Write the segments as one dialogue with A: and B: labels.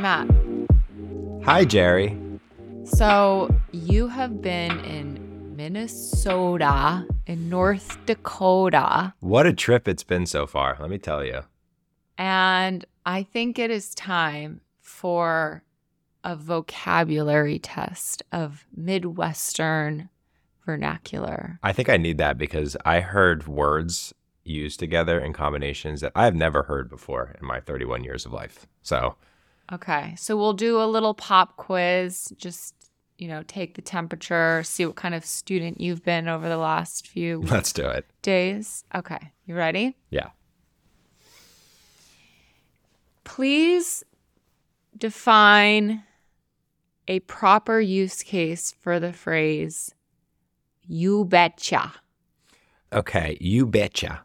A: Matt.
B: Hi, Jerry.
A: So you have been in Minnesota, in North Dakota,
B: What a trip it's been so far, let me tell you.
A: and I think it is time for a vocabulary test of Midwestern vernacular.
B: I think I need that because I heard words used together in combinations that I've never heard before in my 31 years of life. So,
A: Okay, so we'll do a little pop quiz, just, take the temperature, see what kind of student you've been over the last few
B: let's do it.
A: days. Okay, you ready?
B: Yeah.
A: Please define a proper use case for the phrase, you betcha.
B: Okay, you betcha.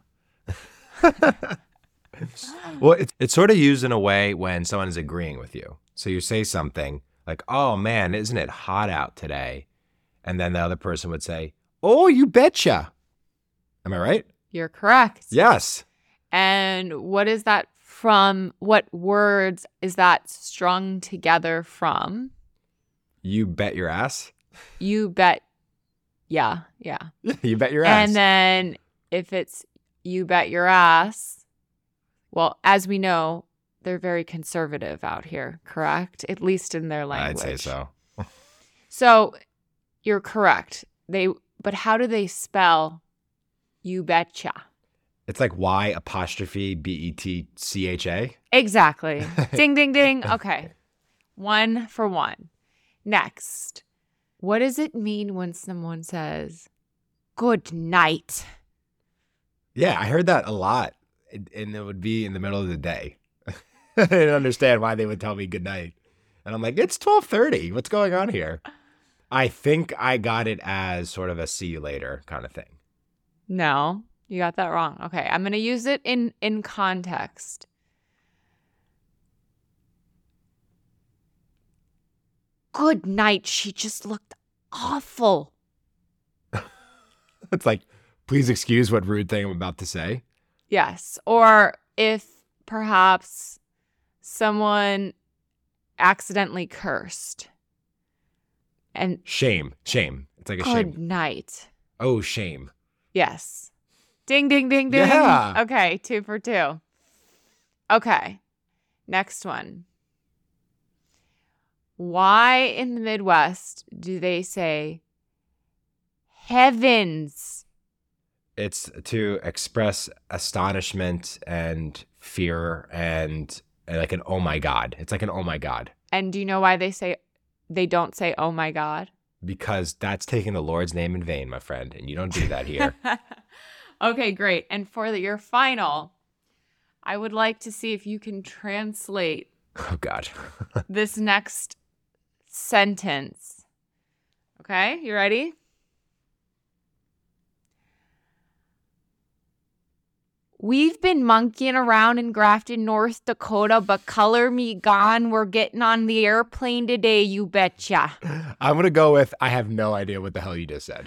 B: Well, it's sort of used in a way when someone is agreeing with you. So you say something like, oh man, isn't it hot out today? And then the other person would say, oh, you betcha. Am I right?
A: You're correct.
B: Yes.
A: And what is that from? What words is that strung together from?
B: You bet your ass.
A: You bet. Yeah.
B: You bet your ass.
A: And then if it's you bet your ass, well, as we know, they're very conservative out here, correct? At least in their language.
B: I'd say so.
A: So you're correct. But how do they spell you betcha?
B: It's like Y apostrophe BETCHA.
A: Exactly. Ding, ding, ding. Okay. 1 for 1. Next. What does it mean when someone says, good night?
B: Yeah, I heard that a lot. And it would be in the middle of the day. I didn't understand why they would tell me good night. And I'm like, it's 12:30. What's going on here? I think I got it as sort of a see you later kind of thing.
A: No, you got that wrong. Okay, I'm going to use it in context. Good night. She just looked awful.
B: It's like, please excuse what rude thing I'm about to say.
A: Yes. Or if perhaps someone accidentally cursed. And
B: Shame. It's like a
A: good
B: shame.
A: night.
B: Oh, shame.
A: Yes. Ding, ding, ding, ding.
B: Yeah.
A: Okay, 2 for 2. Okay. Next one. Why in the Midwest do they say heavens?
B: It's to express astonishment and fear and like an oh my God. It's like an oh my God.
A: And do you know why they don't say oh my God?
B: Because that's taking the Lord's name in vain, my friend, and you don't do that here.
A: Okay, great. And for your final, I would like to see if you can translate
B: Oh, God.
A: this next sentence. Okay, you ready? We've been monkeying around in Grafton, North Dakota, but color me gone. We're getting on the airplane today, you betcha.
B: I'm going to go with I have no idea what the hell you just said.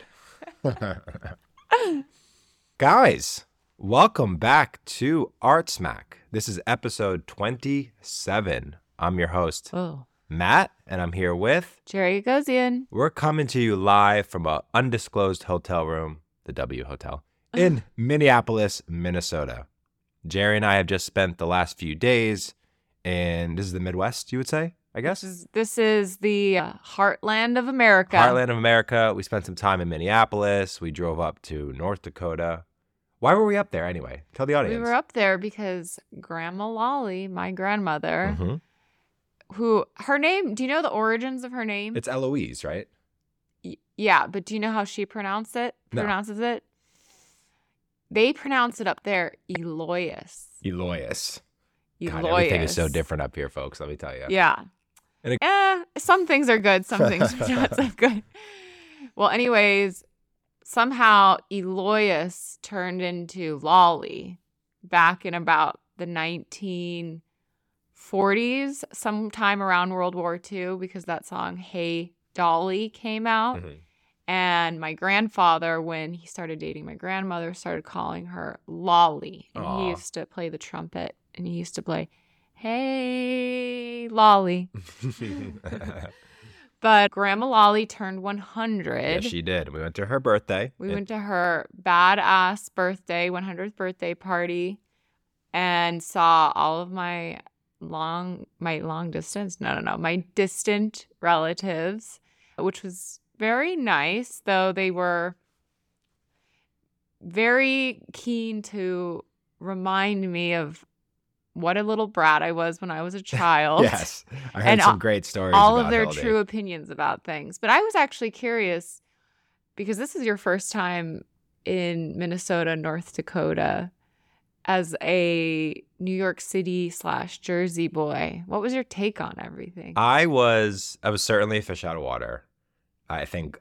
B: Guys, welcome back to Art Smack. This is episode 27. I'm your host,
A: Oh,
B: Matt, and I'm here with...
A: Jerry Gagosian.
B: We're coming to you live from an undisclosed hotel room, the W Hotel, in Minneapolis, Minnesota. Jerry and I have just spent the last few days in, this is the Midwest, you would say, I guess?
A: This is the heartland of America.
B: Heartland of America. We spent some time in Minneapolis. We drove up to North Dakota. Why were we up there anyway? Tell the audience.
A: We were up there because Grandma Lolly, my grandmother,
B: Mhm.
A: who, her name, do you know the origins of her name?
B: It's Eloise, right?
A: Yeah, but do you know how she pronounces it? They pronounce it up there, Elois.
B: Elois. God,
A: Elois.
B: everything is so different up here, folks. Let me tell you.
A: Yeah.
B: And
A: Some things are good. Some things are not so good. Well, anyways, somehow Elois turned into Lolly back in about the 1940s, sometime around World War II, because that song, Hey Dolly, came out.
B: Mhm.
A: And my grandfather, when he started dating my grandmother, started calling her Lolly. And
B: Aw.
A: he used to play the trumpet, and he used to play, Hey Lolly. But Grandma Lolly turned 100.
B: Yes, she did. We went to her birthday.
A: We went to her badass birthday, 100th birthday party, and saw all of my distant relatives, which was very nice, though they were very keen to remind me of what a little brat I was when I was a child.
B: Yes. I heard some great stories
A: all
B: about
A: of their
B: Hildy.
A: true opinions about things. But I was actually curious, because this is your first time in Minnesota, North Dakota, as a New York City / Jersey boy. What was your take on everything?
B: I was certainly a fish out of water. I think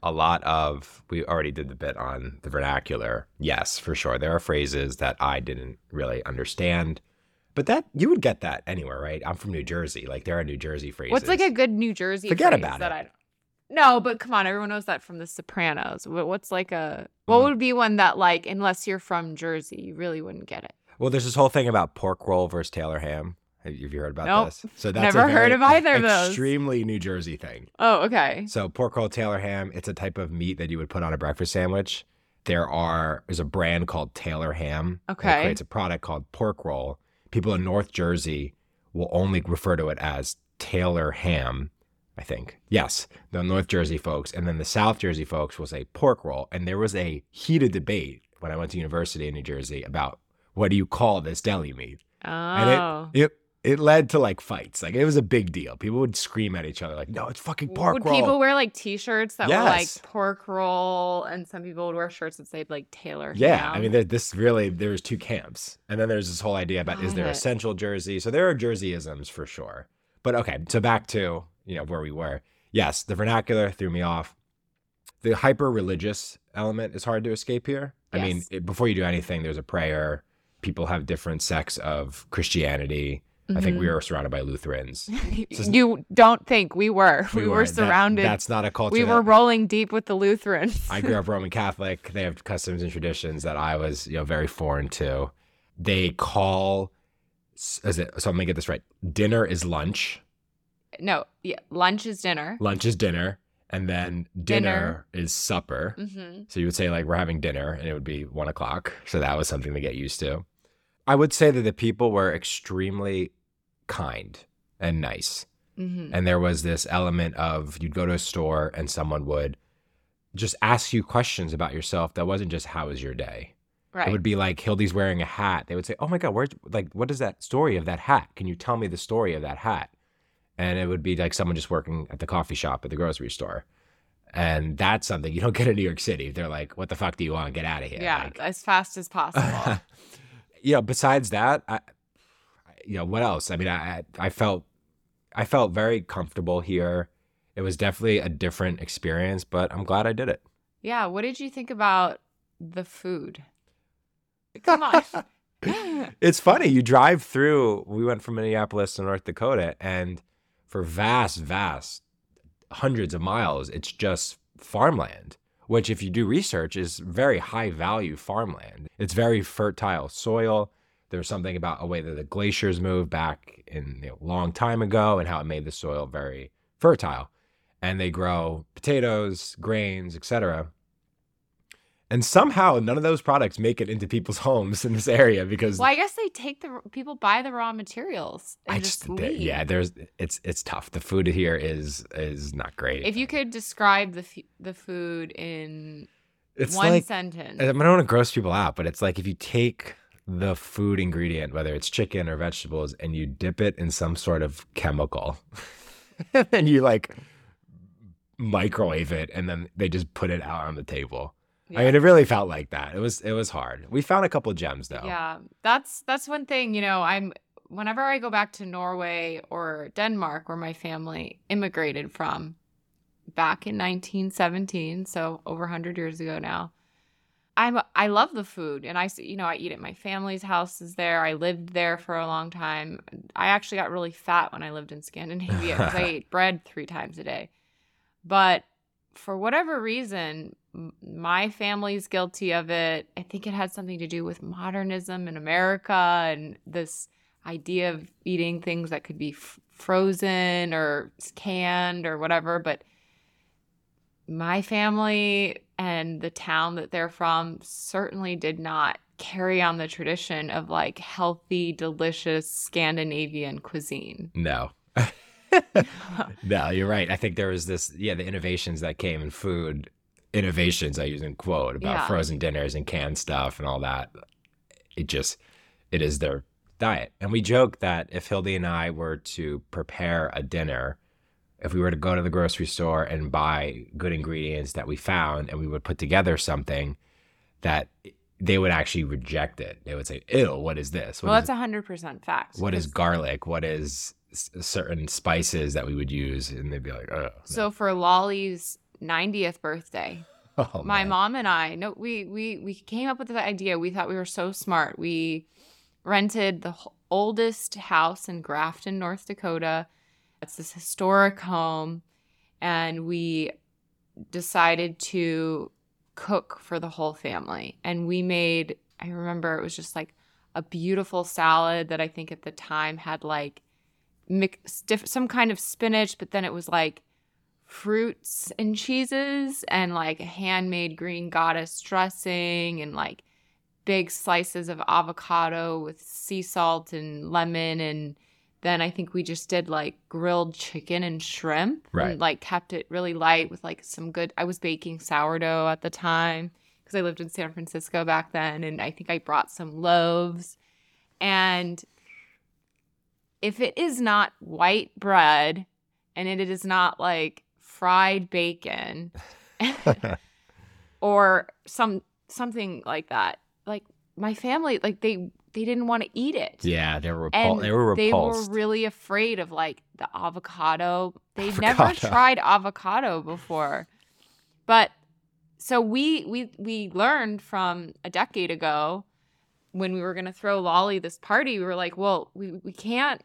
B: we already did the bit on the vernacular. Yes, for sure. There are phrases that I didn't really understand. But that you would get that anywhere, right? I'm from New Jersey. Like, there are New Jersey phrases.
A: What's like a good New Jersey
B: Forget
A: phrase
B: about
A: that
B: it.
A: I don't? No, but come on, everyone knows that from The Sopranos. What's like what would be one that, like, unless you're from Jersey, you really wouldn't get it?
B: Well, there's this whole thing about pork roll versus Taylor ham. Have you heard about
A: Nope.
B: this? So that's
A: Never heard of either of those.
B: Extremely New Jersey thing.
A: Oh, okay.
B: So pork roll, Taylor ham, it's a type of meat that you would put on a breakfast sandwich. There's a brand called Taylor ham.
A: Okay.
B: That creates a product called pork roll. People in North Jersey will only refer to it as Taylor ham, I think. Yes, the North Jersey folks. And then the South Jersey folks will say pork roll. And there was a heated debate when I went to university in New Jersey about what do you call this deli meat?
A: Oh.
B: And it led to like fights. Like, it was a big deal. People would scream at each other like, no, it's fucking pork
A: Would
B: roll.
A: people wear like T-shirts that were like
B: Yes.
A: pork roll, and some people would wear shirts that said like Taylor
B: Yeah,
A: ham?
B: I mean, there's two camps. And then there's this whole idea about, is there a
A: Got it.
B: central Jersey? So there are Jerseyisms for sure. But okay, so back to, where we were. Yes, the vernacular threw me off. The hyper-religious element is hard to escape here. I mean,
A: Yes.
B: before you do anything, there's a prayer. People have different sects of Christianity. I think we were surrounded by Lutherans.
A: You don't think we were. We were surrounded.
B: That's not a culture.
A: We were rolling deep with the Lutherans.
B: I grew up Roman Catholic. They have customs and traditions that I was, very foreign to. They call, so I'm gonna get this right. Dinner is lunch.
A: No, yeah, lunch is dinner.
B: Lunch is dinner, and then dinner is supper.
A: Mm-hmm.
B: So you would say like we're having dinner, and it would be 1:00. So that was something to get used to. I would say that the people were extremely kind and nice.
A: Mm-hmm.
B: And there was this element of you'd go to a store and someone would just ask you questions about yourself that wasn't just how was your day.
A: Right.
B: It would be like Hildy's wearing a hat. They would say, "Oh my God, what is that story of that hat? Can you tell me the story of that hat?" And it would be like someone just working at the coffee shop at the grocery store. And that's something you don't get in New York City. They're like, "What the fuck do you want? Get out of here."
A: Yeah,
B: Like,
A: as fast as possible.
B: besides that, what else? I mean, I felt very comfortable here. It was definitely a different experience, but I'm glad I did it.
A: Yeah, what did you think about the food? Come on.
B: It's funny. You drive through, we went from Minneapolis to North Dakota, and for vast hundreds of miles, it's just farmland, which if you do research is very high value farmland. It's very fertile soil. There's something about a way that the glaciers moved back in a long time ago and how it made the soil very fertile. And they grow potatoes, grains, etc. And somehow none of those products make it into people's homes in this area because
A: Well, I guess they people buy the raw materials and just leave.
B: yeah, it's tough. The food here is not great.
A: If you could describe the food in
B: It's
A: one
B: like,
A: sentence.
B: I don't want to gross people out, but it's like if you take the food ingredient, whether it's chicken or vegetables, and you dip it in some sort of chemical, and then you like microwave it, and then they just put it out on the table.
A: Yeah.
B: I mean, it really felt like that. It was hard. We found a couple of gems though.
A: Yeah, that's one thing. Whenever I go back to Norway or Denmark, where my family immigrated from back in 1917, so over 100 years ago now, I love the food, and I eat at my family's houses there. I lived there for a long time. I actually got really fat when I lived in Scandinavia because I ate bread 3 times a day. But for whatever reason, my family's guilty of it. I think it had something to do with modernism in America and this idea of eating things that could be frozen or canned or whatever. But my family and the town that they're from certainly did not carry on the tradition of like healthy, delicious Scandinavian cuisine.
B: No. No, you're right. I think there was the innovations that came in food, innovations I use in quote, about frozen dinners and canned stuff and all that. It is their diet. And we joke that if Hildy and I were to prepare a dinner, if we were to go to the grocery store and buy good ingredients that we found and we would put together something, that they would actually reject it. They would say, ew, what is this?
A: That's 100% fact.
B: What is garlic? What is certain spices that we would use? And they'd be like, oh. No.
A: So for Lolly's 90th birthday, my mom and I, we came up with the idea. We thought we were so smart. We rented the oldest house in Grafton, North Dakota. It's this historic home. And we decided to cook for the whole family. And we made, I remember it was just like a beautiful salad that I think at the time had like some kind of spinach, but then it was like fruits and cheeses and like a handmade green goddess dressing and like big slices of avocado with sea salt and lemon. And then I think we just did like grilled chicken and shrimp,
B: right,
A: and like kept it really light with like some good, I was baking sourdough at the time because I lived in San Francisco back then. And I think I brought some loaves. And if it is not white bread and it is not like fried bacon or something like that, like my family, like they didn't want to eat it.
B: Yeah, they were
A: and
B: repulsed.
A: They were really afraid of like the avocado. They'd never tried avocado before. But so we learned from a decade ago when we were going to throw Lolly this party, we were like, well, we can't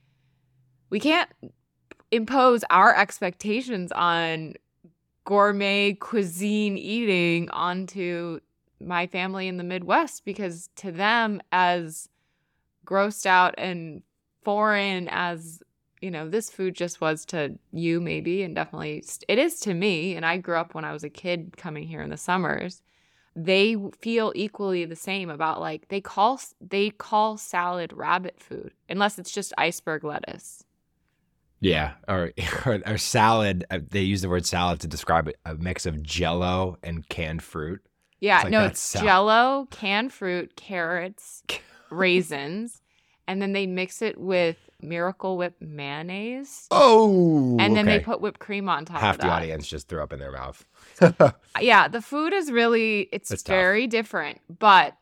A: impose our expectations on gourmet cuisine eating onto my family in the Midwest, because to them, as grossed out and foreign as, you know, this food just was to you maybe, and definitely it is to me, and I grew up when I was a kid coming here in the summers, they feel equally the same about like they call salad rabbit food unless it's just iceberg lettuce.
B: Yeah, or salad. They use the word salad to describe a mix of Jell-O and canned fruit.
A: Yeah, like, no, it's Jell-O, canned fruit, carrots, raisins, and then they mix it with Miracle Whip mayonnaise.
B: Oh,
A: and then they put whipped cream on top.
B: Half
A: of that.
B: the audience just threw up in their mouth.
A: Yeah, the food is really it's very different, but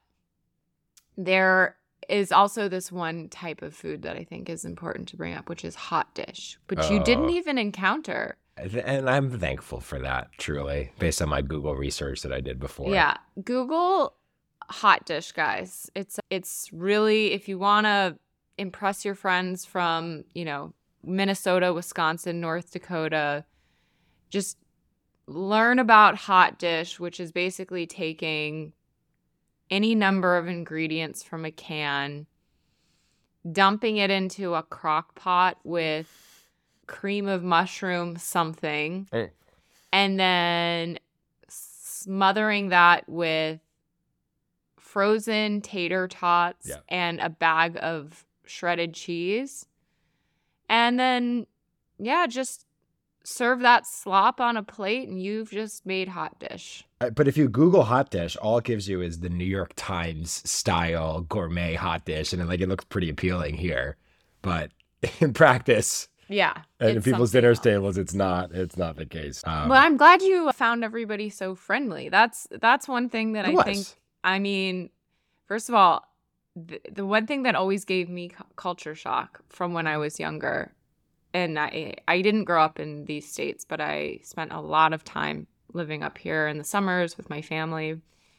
A: there is also this one type of food that I think is important to bring up, which is hot dish, which you didn't even encounter.
B: And I'm thankful for that, truly, based on my Google research that I did before.
A: Yeah, Google hot dish, guys. It's really, if you want to impress your friends from, you know, Minnesota, Wisconsin, North Dakota, just learn about hot dish, which is basically taking any number of ingredients from a can, dumping it into a crock pot with cream of mushroom something, and then smothering that with frozen tater tots and a bag of shredded cheese. And then, just serve that slop on a plate and you've just made hot dish.
B: But if you Google hot dish, all it gives you is the New York Times style gourmet hot dish. And it looks pretty appealing here. But in practice, and in people's dinner tables, it's not the case.
A: Well, I'm glad you found everybody so friendly. That's one thing that I think, I mean, first of all, the one thing that always gave me culture shock from when I was younger, and I didn't grow up in these states, but I spent a lot of time living up here in the summers with my family,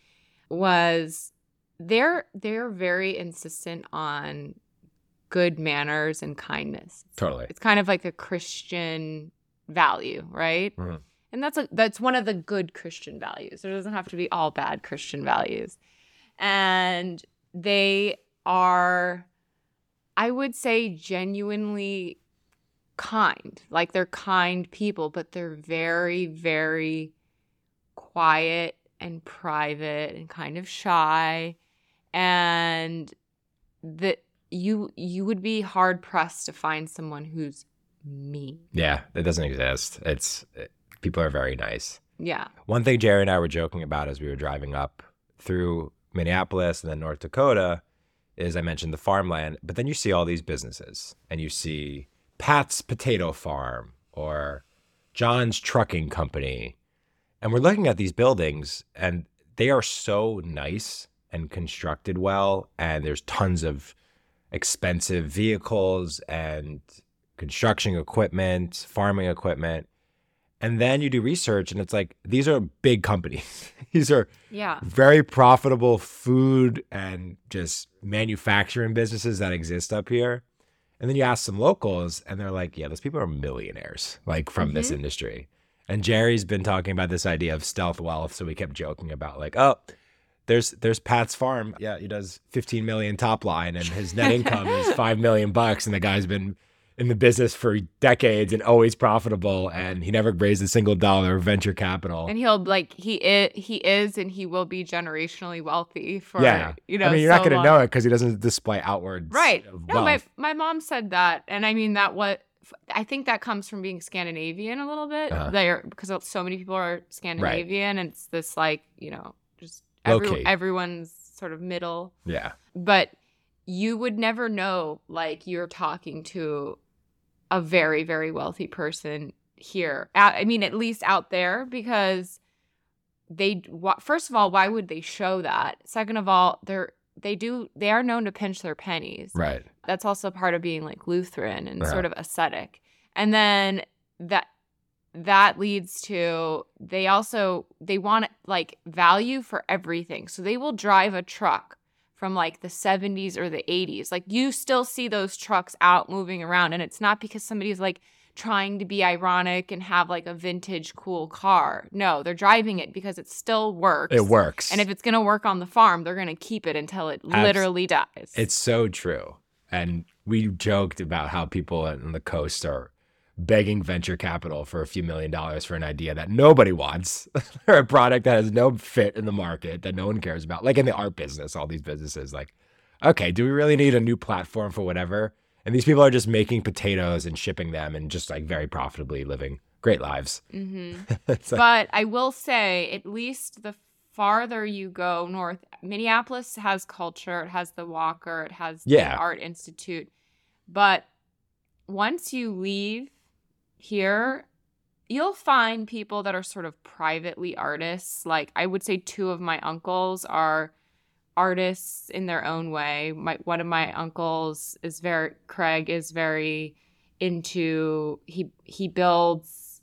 A: was they're very insistent on good manners and kindness.
B: Totally.
A: It's kind of like a Christian value, right? Mm-hmm. And that's one of the good Christian values. There doesn't have to be all bad Christian values. And they are I would say genuinely kind. Like they're kind people, but they're very, very quiet and private and kind of shy. And that you would be hard pressed to find someone who's mean.
B: Yeah, it doesn't exist. People are very nice.
A: Yeah.
B: One thing Jerry and I were joking about as we were driving up through Minneapolis and then North Dakota is I mentioned the farmland, but then you see all these businesses and you see Pat's Potato Farm or John's Trucking Company. And we're looking at these buildings and they are so nice and constructed well. And there's tons of expensive vehicles and construction equipment, farming equipment. And then you do research and it's like, these are big companies. These are very profitable food and just manufacturing businesses that exist up here. And then you ask some locals and they're like, yeah, those people are millionaires, like from this industry. And Jerry's been talking about this idea of stealth wealth. So we kept joking about like, oh, there's Pat's farm. Yeah, he does 15 million top line and his net income is $5 million. And the guy's been in the business for decades and always profitable, and he never raised a single dollar of venture capital.
A: And he'll he is and he will be generationally wealthy for you're
B: not going to know it because he doesn't display outward
A: right. No,
B: wealth.
A: my mom said that, and I mean I think that comes from being Scandinavian a little bit because so many people are Scandinavian, and it's this just everyone's sort of middle.
B: Yeah,
A: but you would never know you're talking to a very, very wealthy person here. I mean, at least out there, because first of all, why would they show that? Second of all, they are known to pinch their pennies.
B: Right.
A: That's also part of being Lutheran and sort of ascetic. And then that leads to they want value for everything. So they will drive a truck from the 70s or the 80s. You still see those trucks out moving around, and it's not because somebody's trying to be ironic and have a vintage cool car. No, they're driving it because it still works.
B: It works.
A: And if it's going to work on the farm, they're going to keep it until it literally dies.
B: It's so true. And we joked about how people on the coast are begging venture capital for a few $1 million for an idea that nobody wants, or a product that has no fit in the market that no one cares about. In the art business, all these businesses, okay, do we really need a new platform for whatever? And these people are just making potatoes and shipping them and just very profitably living great lives.
A: Mm-hmm. But I will say, at least the farther you go north, Minneapolis has culture. It has the Walker. It has the Art Institute. But once you leave here, you'll find people that are sort of privately artists. I would say two of my uncles are artists in their own way. One of my uncles Craig is very into, he builds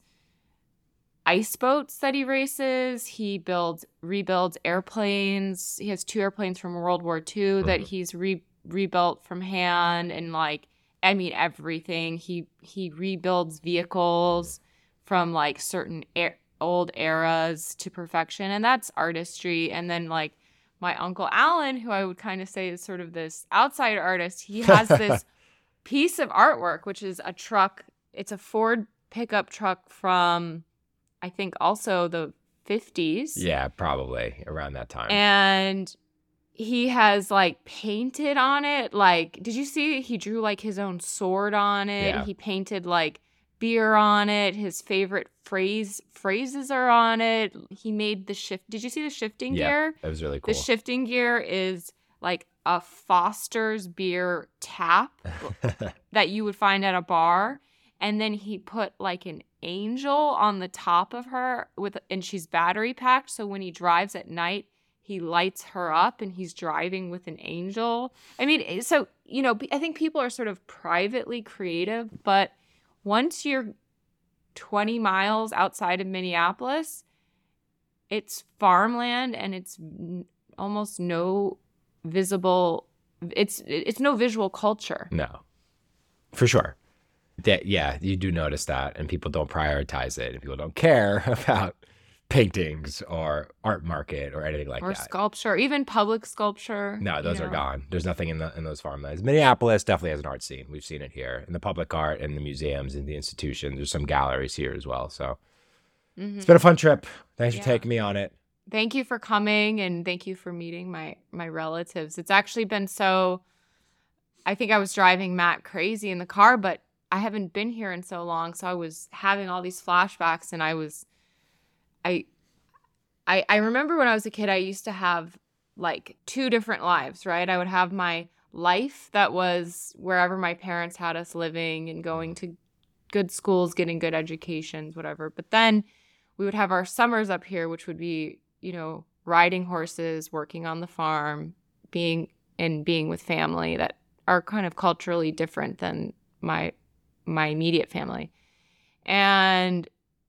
A: ice boats that he races. He rebuilds airplanes. He has 2 airplanes from World War II that he's rebuilt from hand, and everything. He rebuilds vehicles from certain old eras to perfection, and that's artistry. And then my Uncle Alan, who I would kind of say is sort of this outside artist, he has this piece of artwork, which is a truck. It's a Ford pickup truck from, I think, also the 50s.
B: Yeah, probably around that time.
A: And he has painted on it. Did you see he drew his own sword on it?
B: Yeah.
A: He painted beer on it. His favorite phrases are on it. He made the shift. Did you see the shifting gear?
B: That was really cool.
A: The shifting gear is a Foster's beer tap that you would find at a bar. And then he put an angel on the top of her and she's battery packed. So when he drives at night, he lights her up and he's driving with an angel. I mean, so, I think people are sort of privately creative, but once you're 20 miles outside of Minneapolis, it's farmland and it's almost no visible, it's no visual culture.
B: No, for sure. You do notice that, and people don't prioritize it, and people don't care about paintings or art market or anything like
A: or
B: that.
A: sculpture, even public sculpture.
B: No, those are gone. There's nothing in those farmlands. Minneapolis definitely has an art scene. We've seen it here in the public art and the museums and the institutions. There's some galleries here as well. So it's been a fun trip. Thanks for taking me on it.
A: Thank you for coming, and thank you for meeting my relatives. It's actually been so. I think I was driving Matt crazy in the car, but I haven't been here in so long, so I was having all these flashbacks, and I remember when I was a kid, I used to have like 2 different lives, right? I would have my life that was wherever my parents had us living and going to good schools, getting good educations, whatever. But then we would have our summers up here, which would be, riding horses, working on the farm, being with family that are kind of culturally different than my immediate family. And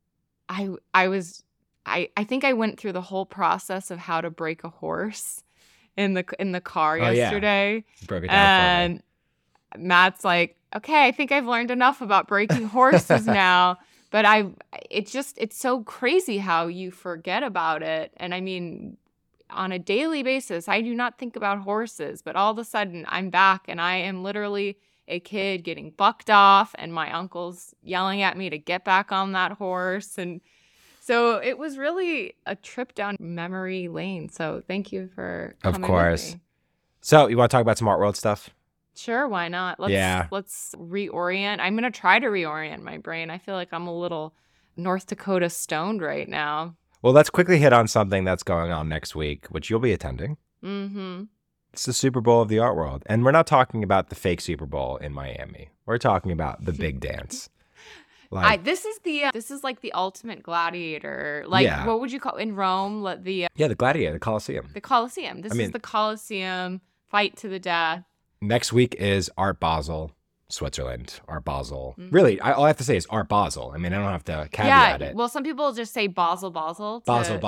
A: I think I went through the whole process of how to break a horse in the car yesterday.
B: Yeah. Broke it down for me.
A: Matt's like, okay, I think I've learned enough about breaking horses now. But it's so crazy how you forget about it. And I mean, on a daily basis, I do not think about horses, but all of a sudden I'm back and I am literally a kid getting bucked off and my uncle's yelling at me to get back on that horse. And so it was really a trip down memory lane. So thank you for coming. Of course. With me.
B: So you want to talk about some art world stuff?
A: Sure, why not? Let's reorient. I'm going to try to reorient my brain. I feel like I'm a little North Dakota stoned right now.
B: Well, let's quickly hit on something that's going on next week, which you'll be attending.
A: Mm-hmm.
B: It's the Super Bowl of the art world. And we're not talking about the fake Super Bowl in Miami. We're talking about the big dance.
A: This is like the ultimate gladiator. What would you call in Rome? The
B: gladiator, the Colosseum.
A: The Colosseum. This is the Colosseum, fight to the death.
B: Next week is Art Basel, Switzerland. Art Basel. Mm-hmm. Really, all I have to say is Art Basel. I mean, I don't have to caveat it.
A: Well, some people just say Basel.
B: Basel.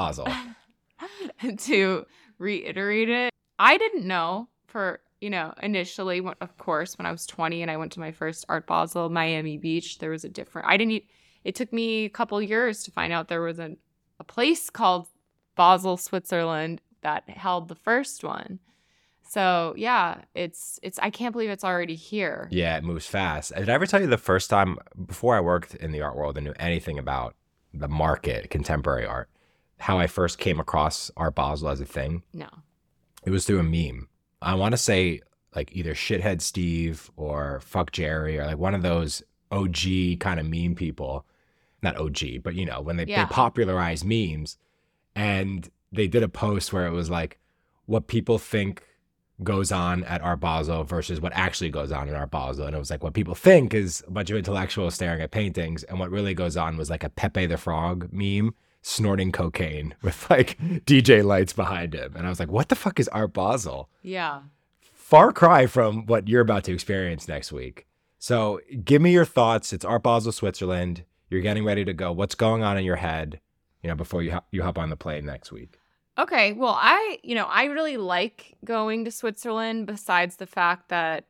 A: To reiterate it. I didn't know initially, of course, when I was 20 and I went to my first Art Basel, Miami Beach, there was it took me a couple years to find out there was a place called Basel, Switzerland that held the first one. So yeah, it's I can't believe it's already here.
B: Yeah, it moves fast. Did I ever tell you the first time before I worked in the art world and knew anything about the market, contemporary art, how I first came across Art Basel as a thing?
A: No.
B: It was through a meme. I want to say like either Shithead Steve or Fuck Jerry or like one of those OG kind of meme people. Not OG, but when they popularized memes. And they did a post where it was like what people think goes on at Art Basel versus what actually goes on in Art Basel. And it was like what people think is a bunch of intellectuals staring at paintings. And what really goes on was like a Pepe the Frog meme snorting cocaine with like DJ lights behind him. And I was like, what the fuck is Art Basel?
A: Yeah.
B: Far cry from what you're about to experience next week. So give me your thoughts. It's Art Basel, Switzerland. You're getting ready to go. What's going on in your head, before you hop on the plane next week?
A: Okay. Well, I really like going to Switzerland besides the fact that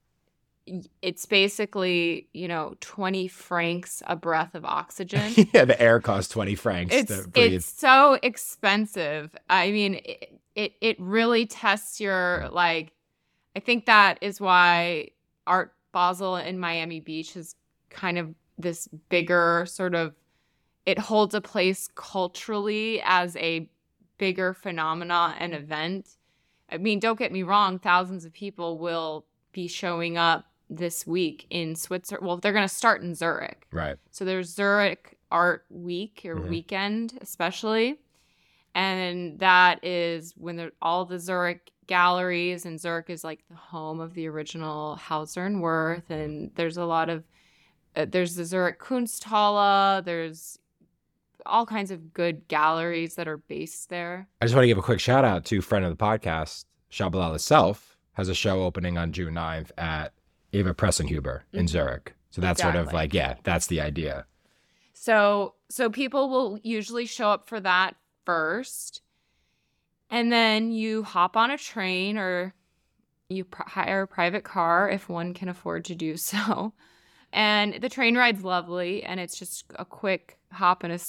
A: it's basically, 20 francs a breath of oxygen.
B: Yeah, the air costs 20 francs to breathe.
A: It's so expensive. I mean, it really tests your, I think that is why Art Basel in Miami Beach is kind of this bigger sort of, it holds a place culturally as a bigger phenomena and event. I mean, don't get me wrong, thousands of people will be showing up this week in Switzerland. Well, they're going to start in Zurich.
B: Right.
A: So there's Zurich Art Week or weekend especially. And that is when all the Zurich galleries, and Zurich is like the home of the original Hauser and Wirth. And there's a lot of, there's the Zurich Kunsthalle, there's all kinds of good galleries that are based there.
B: I just want to give a quick shout out to friend of the podcast, Shabalala herself, has a show opening on June 9th at Eva Pressenhuber in Zurich. So that's sort of like, that's the idea.
A: So people will usually show up for that first. And then you hop on a train or you hire a private car if one can afford to do so. And the train ride's lovely, and it's just a quick hop and a skip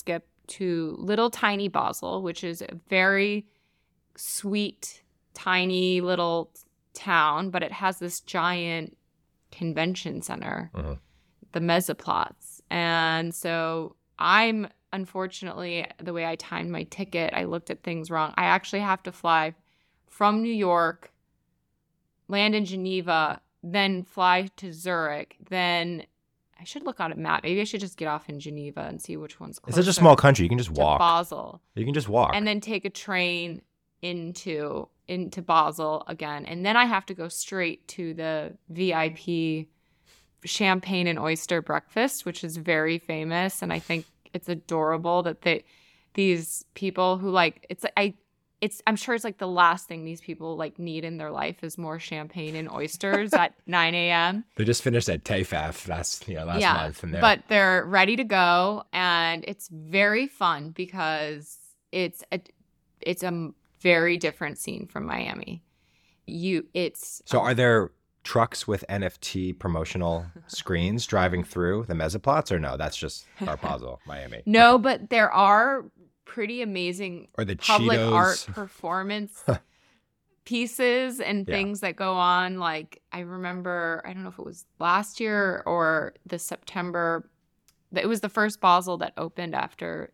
A: to little tiny Basel, which is a very sweet, tiny little town, but it has this giant convention center, the Mesoplatz. And so I'm, unfortunately, the way I timed my ticket, I looked at things wrong. I actually have to fly from New York, land in Geneva, then fly to Zurich, then I should look on a map. Maybe I should just get off in Geneva and see which one's closer.
B: It's such a small country. You can just
A: to
B: walk.
A: Basel.
B: You can just walk.
A: And then take a train into Basel again. And then I have to go straight to the VIP champagne and oyster breakfast, which is very famous. And I think it's adorable that these people who I'm sure it's like the last thing these people like need in their life is more champagne and oysters at 9 a.m.
B: They just finished at TAFAF last month. And
A: but they're ready to go. And it's very fun because it's a very different scene from Miami.
B: So are there trucks with NFT promotional screens driving through the Mesoplatz, or no? That's just Art Basel, Miami.
A: No, but there are pretty amazing
B: or the
A: public
B: Cheetos.
A: Art performance pieces and things that go on. Like I remember, I don't know if it was last year or the September, it was the first Basel that opened after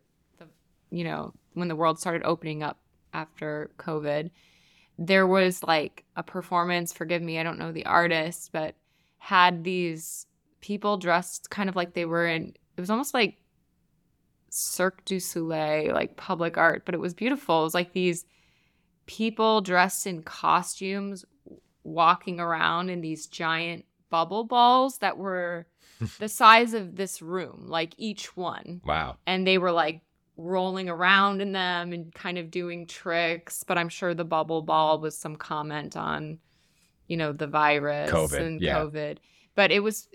A: when the world started opening up after COVID. There was like a performance, forgive me, I don't know the artist, but had these people dressed kind of like they were it was almost like Cirque du Soleil, like public art, but it was beautiful. It was like these people dressed in costumes walking around in these giant bubble balls that were the size of this room, like each one.
B: Wow.
A: And they were like rolling around in them and kind of doing tricks, but I'm sure the bubble ball was some comment on, the virus and COVID. But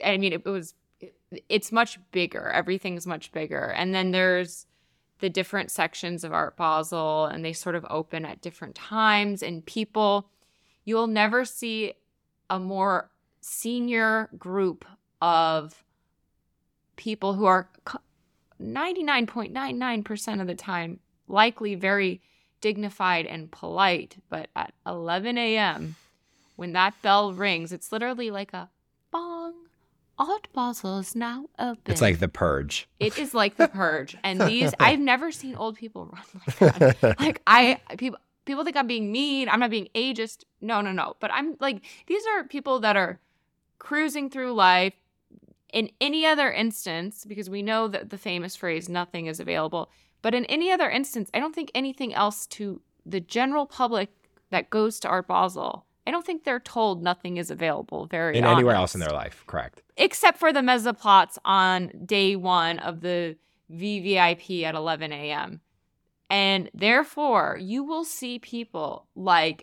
A: it's much bigger. Everything's much bigger. And then there's the different sections of Art Basel, and they sort of open at different times. And you'll never see a more senior group of people who are 99.99% of the time likely very dignified and polite. But at 11 a.m., when that bell rings, it's literally like a bong. Art Basel is now open.
B: It's like The Purge.
A: It is like The Purge. And I've never seen old people run like that. Like people think I'm being mean. I'm not being ageist. No. But I'm like, these are people that are cruising through life. In any other instance, because we know that the famous phrase, nothing is available. But in any other instance, I don't think anything else to the general public that goes to Art Basel, I don't think they're told nothing is available
B: anywhere else in their life, correct.
A: Except for the Mesoplatz on day one of the VVIP at 11 a.m. And therefore, you will see people like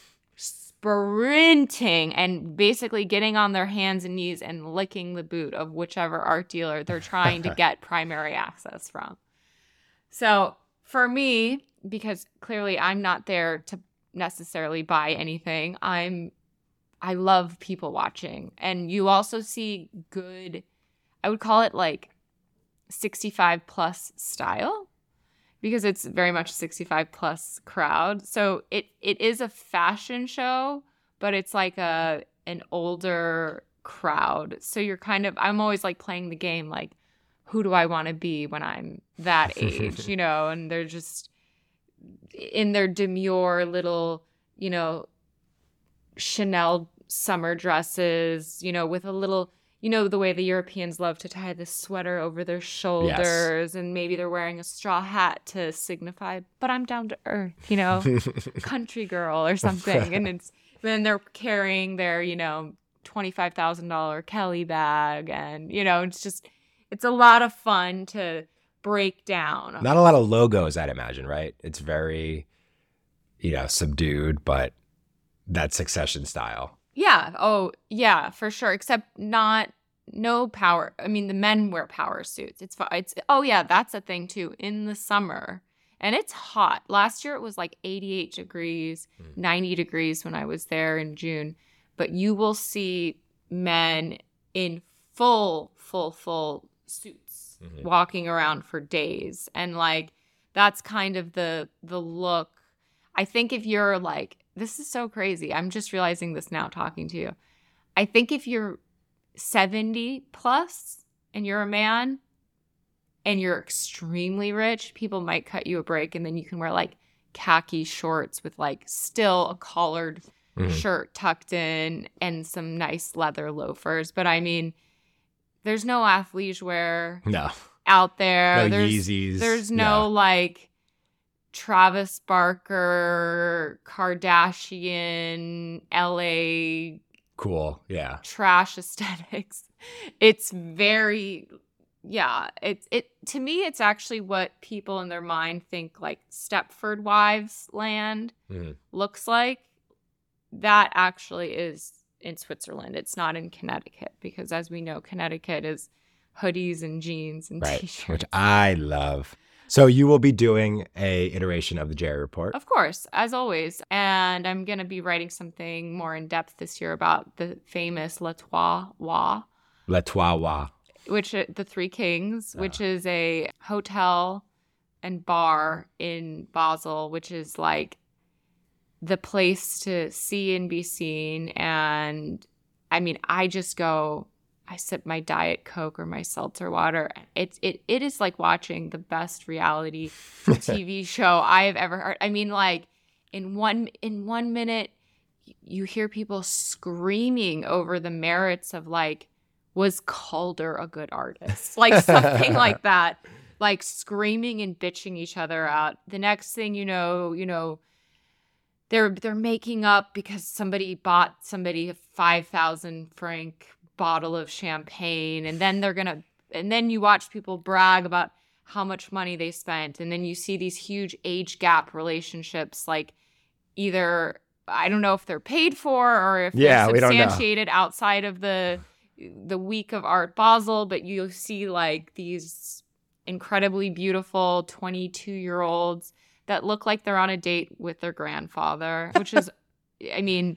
A: sprinting and basically getting on their hands and knees and licking the boot of whichever art dealer they're trying to get primary access from. So for me, because clearly I'm not there to necessarily buy anything, I love people watching. And you also see good, I would call it like 65 plus style, because it's very much 65 plus crowd. So it is a fashion show, but it's like an older crowd. So you're I'm always like playing the game, like, who do I want to be when I'm that age, and they're just in their demure little, Chanel summer dresses, with a little, the way the Europeans love to tie this sweater over their shoulders, and maybe they're wearing a straw hat to signify, but I'm down to earth, country girl or something. And then they're carrying their, $25,000 Kelly bag. And, it's a lot of fun to break down.
B: Not a lot of logos, I'd imagine, right? It's very, subdued, but that Succession style.
A: Yeah. Oh, yeah, for sure. Except no power. I mean, the men wear power suits. Oh yeah, that's a thing too. In the summer, and it's hot. Last year it was like 88 degrees, 90 degrees when I was there in June. But you will see men in full suits. just walking around for days. And like, that's kind of the look. I think if you're like, this is so crazy. I'm just realizing this now talking to you. I think if you're 70 plus and you're a man and you're extremely rich, people might cut you a break, and then you can wear like khaki shorts with like still a collared shirt tucked in and some nice leather loafers. But I mean, there's no athleisure out there.
B: No Yeezys.
A: There's no like Travis Barker, Kardashian, LA
B: cool,
A: trash aesthetics. It's very, it to me, it's actually what people in their mind think like Stepford Wives land looks like. That actually is in Switzerland. It's not in Connecticut, because as we know, Connecticut is hoodies and jeans and t-shirts.
B: Which I love. So you will be doing a iteration of the Jerry Report?
A: Of course, as always. And I'm going to be writing something more in depth this year about the famous Le Trois Rois.
B: Le Trois Rois.
A: Which the Three Kings, which is a hotel and bar in Basel, which is like the place to see and be seen. And I mean, I sip my Diet Coke or my seltzer water. It is like watching the best reality TV show I have ever heard. I mean, like in one minute, you hear people screaming over the merits of like, was Calder a good artist? Like something like that, like screaming and bitching each other out. The next thing you know, they're making up because somebody bought somebody a 5,000 franc bottle of champagne, and then you watch people brag about how much money they spent, and then you see these huge age gap relationships, like either I don't know if they're paid for or if they're substantiated outside of the week of Art Basel, but you see like these incredibly beautiful 22-year-olds that look like they're on a date with their grandfather, which is, I mean,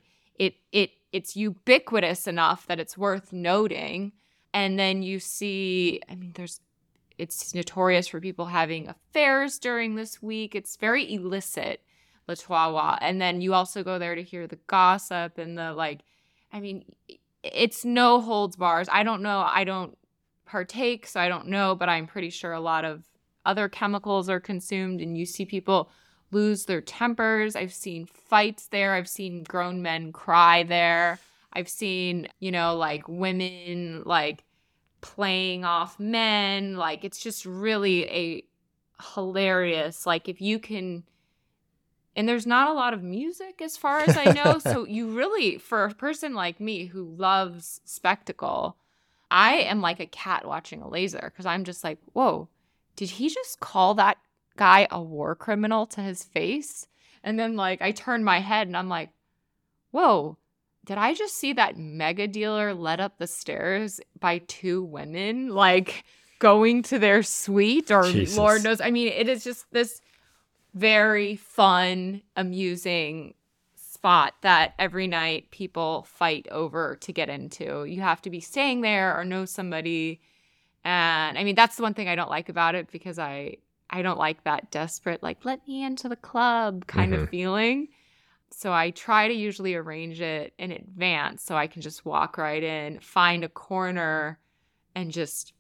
A: it's ubiquitous enough that it's worth noting. And then you see, I mean, it's notorious for people having affairs during this week. It's very illicit, Le Trois Rois. And then you also go there to hear the gossip and the like, I mean, it's no holds bars. I don't know. I don't partake, so I don't know, but I'm pretty sure a lot of other chemicals are consumed, and you see people lose their tempers. I've seen fights there. I've seen grown men cry there. I've seen, like women like playing off men. Like it's just really a hilarious, like if you can, and there's not a lot of music as far as I know. So you really, for a person like me who loves spectacle, I am like a cat watching a laser, because I'm just like, whoa, did he just call that guy a war criminal to his face? And then like I turn my head and I'm like, whoa, did I just see that mega dealer led up the stairs by two women, like going to their suite, or Jesus. Lord knows. I mean, it is just this very fun, amusing spot that every night people fight over to get into. You have to be staying there or know somebody. And I mean, that's the one thing I don't like about it, because I don't like that desperate, like, let me into the club kind of feeling. So I try to usually arrange it in advance so I can just walk right in, find a corner, and just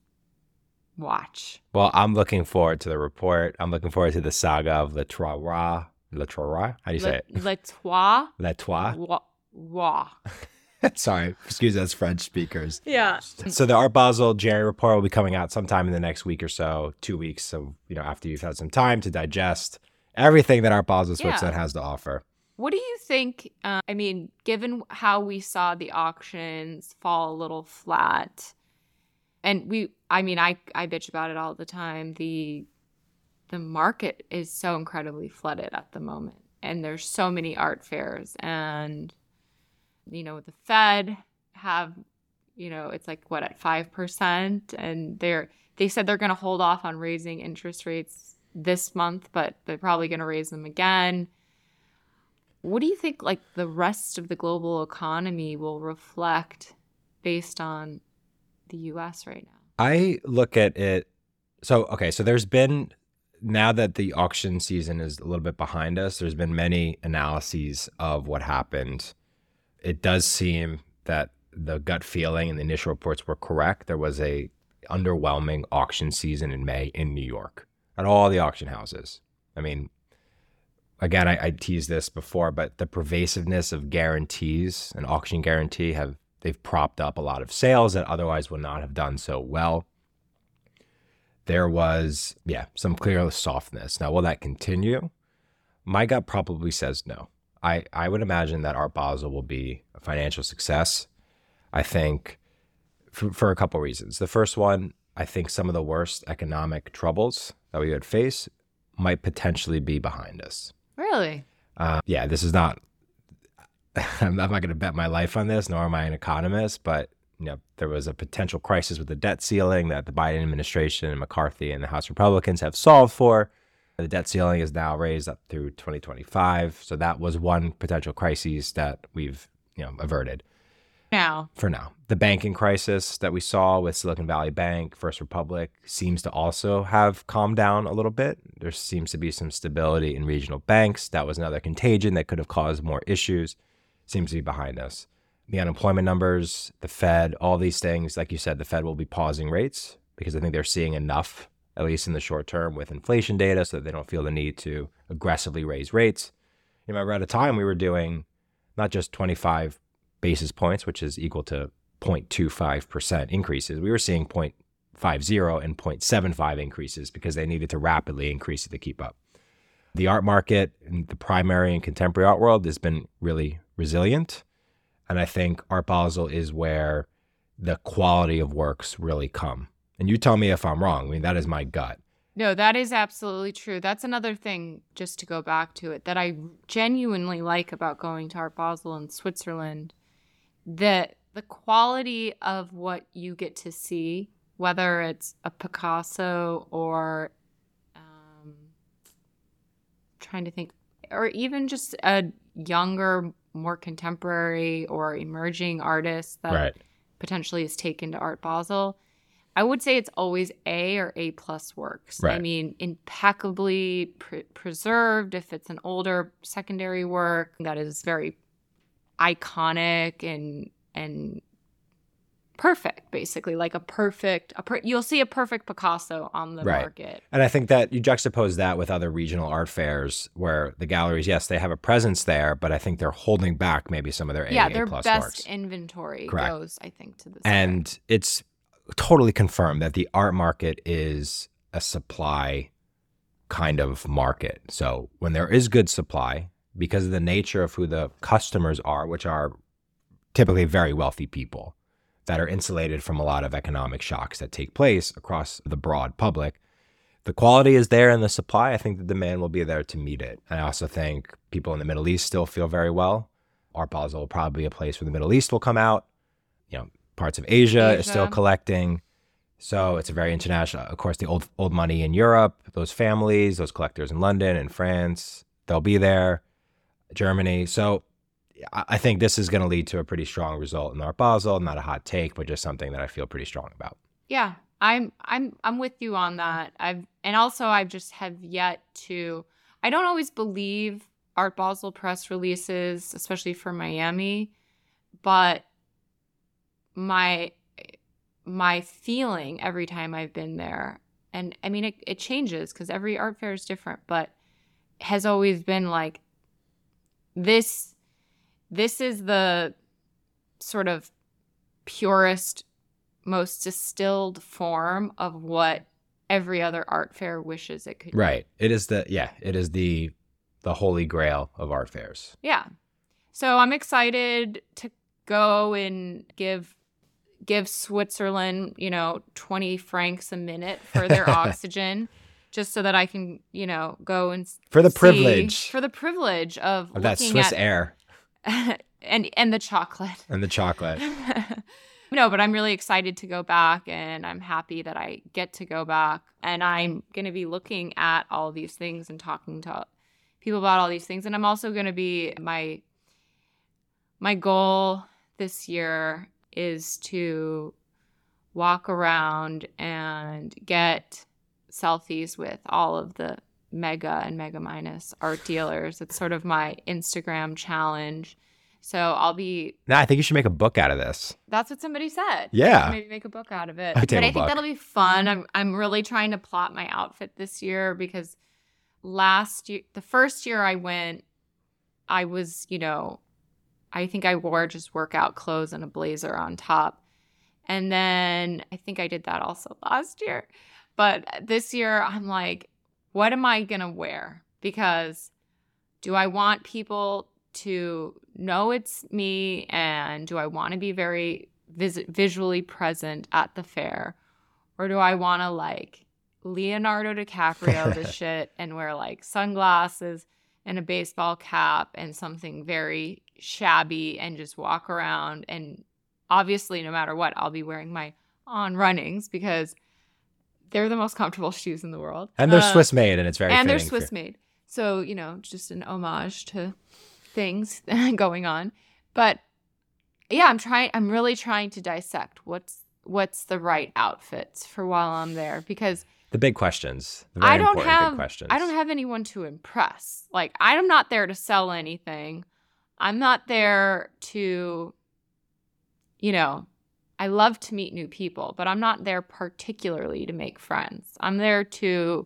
A: watch.
B: Well, I'm looking forward to the report. I'm looking forward to the saga of Le Trois Rois. Le Trois Rois? How do you say it?
A: Le Trois.
B: Le Trois.
A: Rois.
B: Sorry, excuse us French speakers.
A: Yeah.
B: So the Art Basel Jerry Report will be coming out sometime in the next week or so, 2 weeks. So, after you've had some time to digest everything that Art Basel Switzerland has to offer.
A: What do you think? I mean, given how we saw the auctions fall a little flat, and I bitch about it all the time. The market is so incredibly flooded at the moment, and there's so many art fairs, and the Fed have, it's like what, at 5%, and they said they're going to hold off on raising interest rates this month, but they're probably going to raise them again. What do you think, like, the rest of the global economy will reflect based on the U.S. right now?
B: I look at it So there's been, now that the auction season is a little bit behind us, there's been many analyses of what happened. It does seem that the gut feeling and the initial reports were correct. There was a underwhelming auction season in May in New York at all the auction houses. I mean, again, I teased this before, but the pervasiveness of guarantees, an auction guarantee, they've propped up a lot of sales that otherwise would not have done so well. There was, some clear softness. Now, will that continue? My gut probably says no. I would imagine that Art Basel will be a financial success. I think for a couple reasons. The first one, I think some of the worst economic troubles that we would face might potentially be behind us.
A: Really?
B: This is not, I'm not going to bet my life on this, nor am I an economist, but there was a potential crisis with the debt ceiling that the Biden administration and McCarthy and the House Republicans have solved for. The debt ceiling is now raised up through 2025. So that was one potential crisis that we've, averted. For now. The banking crisis that we saw with Silicon Valley Bank, First Republic, seems to also have calmed down a little bit. There seems to be some stability in regional banks. That was another contagion that could have caused more issues. Seems to be behind us. The unemployment numbers, the Fed, all these things, like you said, the Fed will be pausing rates because I think they're seeing enough, at least in the short term, with inflation data so that they don't feel the need to aggressively raise rates. I remember at a time we were doing not just 25 basis points, which is equal to 0.25% increases. We were seeing 0.50 and 0.75 increases because they needed to rapidly increase it to keep up. The art market in the primary and contemporary art world has been really resilient. And I think Art Basel is where the quality of works really come. And you tell me if I'm wrong. I mean, that is my gut.
A: No, that is absolutely true. That's another thing, just to go back to it, that I genuinely like about going to Art Basel in Switzerland, that the quality of what you get to see, whether it's a Picasso or trying to think, or even just a younger, more contemporary or emerging artist that potentially is taken to Art Basel, I would say it's always A or A plus works.
B: Right.
A: I mean, impeccably preserved. If it's an older secondary work that is very iconic and perfect, basically, like you'll see a perfect Picasso on the market.
B: And I think that you juxtapose that with other regional art fairs where the galleries, yes, they have a presence there, but I think they're holding back maybe some of their A plus works.
A: Their best inventory goes, I think, to this.
B: And it's totally confirmed that the art market is a supply kind of market. So when there is good supply, because of the nature of who the customers are, which are typically very wealthy people that are insulated from a lot of economic shocks that take place across the broad public, the quality is there and the supply, I think the demand will be there to meet it. And I also think people in the Middle East still feel very well. Art Basel will probably be a place where the Middle East will come out. Parts of Asia is still collecting. So it's a very international, of course, the old money in Europe, those families, those collectors in London and France, they'll be there, Germany. So I think this is going to lead to a pretty strong result in Art Basel. Not a hot take, but just something that I feel pretty strong about.
A: Yeah, I'm with you on that. I just have yet to. I don't always believe Art Basel press releases, especially for Miami, but my feeling every time I've been there, and I mean it changes because every art fair is different, but has always been like this is the sort of purest, most distilled form of what every other art fair wishes it could be.
B: Right. It is the holy grail of art fairs.
A: Yeah. So I'm excited to go and give Switzerland, 20 francs a minute for their oxygen, just so that I can, go and
B: for the privilege
A: of
B: that Swiss air
A: and the chocolate.
B: And the chocolate.
A: No, but I'm really excited to go back, and I'm happy that I get to go back. And I'm going to be looking at all these things and talking to people about all these things. And I'm also going to be my goal this year is to walk around and get selfies with all of the Mega and Mega Minus art dealers. It's sort of my Instagram challenge. So I'll be...
B: No, I think you should make a book out of this.
A: That's what somebody said.
B: Yeah.
A: Maybe make a book out of it.
B: But I
A: think that'll be fun. I'm really trying to plot my outfit this year because last year, the first year I went, I was, I think I wore just workout clothes and a blazer on top. And then I think I did that also last year. But this year I'm like, what am I going to wear? Because do I want people to know it's me, and do I want to be very visually present at the fair, or do I want to like Leonardo DiCaprio the shit and wear like sunglasses and a baseball cap and something very shabby and just walk around? And obviously no matter what, I'll be wearing my On Runnings because they're the most comfortable shoes in the world,
B: and they're Swiss made, and it's very
A: and
B: fitting
A: they're Swiss made, so just an homage to things going on. But yeah, I'm really trying to dissect what's the right outfits for while I'm there, because
B: the big questions, the very important big questions.
A: I don't have anyone to impress. Like, I'm not there to sell anything. I'm not there to, I love to meet new people, but I'm not there particularly to make friends. I'm there to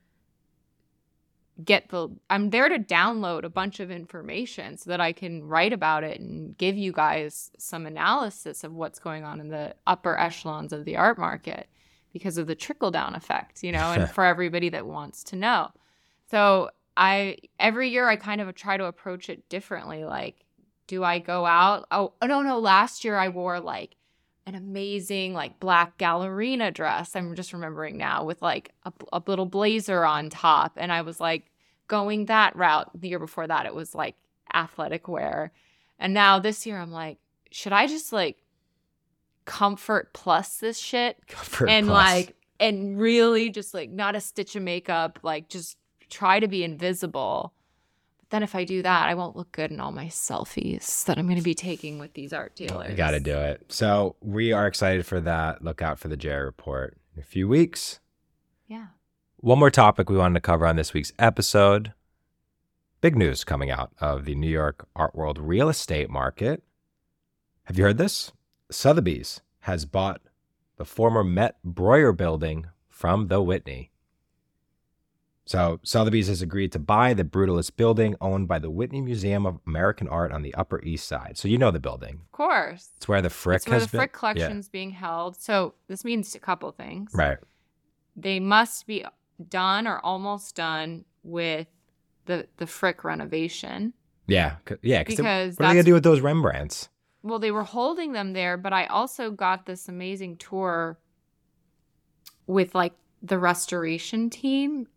A: I'm there to download a bunch of information so that I can write about it and give you guys some analysis of what's going on in the upper echelons of the art market because of the trickle-down effect, and for everybody that wants to know. So every year I kind of try to approach it differently. Like, do I go out? Oh, no. Last year I wore like an amazing like black ballerina dress. I'm just remembering now, with like a little blazer on top. And I was like going that route. The year before that, it was like athletic wear. And now this year I'm like, should I just like comfort plus this shit? And really just like not a stitch of makeup, like just try to be invisible. Then if I do that, I won't look good in all my selfies that I'm going to be taking with these art dealers.
B: You got to do it. So we are excited for that. Look out for the Jerry Report in a few weeks.
A: Yeah.
B: One more topic we wanted to cover on this week's episode. Big news coming out of the New York art world real estate market. Have you heard this? Sotheby's has bought the former Met Breuer building from the Whitney. So Sotheby's has agreed to buy the Brutalist building owned by the Whitney Museum of American Art on the Upper East Side. So you know the building.
A: Of course.
B: It's where the Frick
A: has been. It's where the Frick collection's being held. So this means a couple things.
B: Right.
A: They must be done or almost done with the Frick renovation.
B: Yeah. Yeah.
A: Because
B: what are they going to do with those Rembrandts?
A: Well, they were holding them there, but I also got this amazing tour with like the restoration team